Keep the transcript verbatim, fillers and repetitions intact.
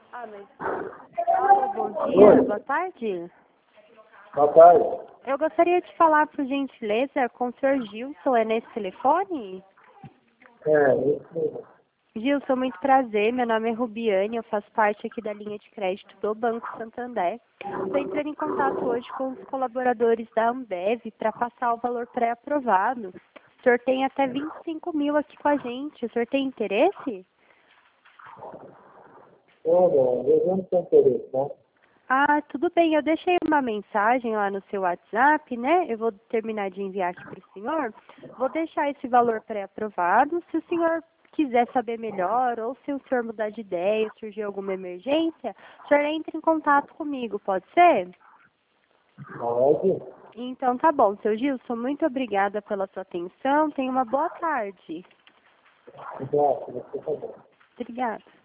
Ah, mas... Alô, bom dia, Oi. boa tarde. Boa tarde. Eu gostaria de falar, por gentileza, com o senhor Gilson, é nesse telefone? É, isso. Gilson, muito prazer, meu nome é Rubiane, eu faço parte aqui da linha de crédito do Banco Santander. Estou entrando em contato hoje com os colaboradores da Ambev para passar o valor pré-aprovado. O senhor tem até vinte e cinco mil aqui com a gente, o senhor tem interesse? Olha, eu não tenho interesse, né? Ah, tudo bem, eu deixei uma mensagem lá no seu WhatsApp, né? Eu vou terminar de enviar aqui para o senhor. Vou deixar esse valor pré-aprovado. Se o senhor quiser saber melhor, ou se o senhor mudar de ideia, surgir alguma emergência, o senhor entra em contato comigo, pode ser? Pode. Então tá bom, seu Gilson, muito obrigada pela sua atenção. Tenha uma boa tarde. Obrigado, você tá bom. Obrigada.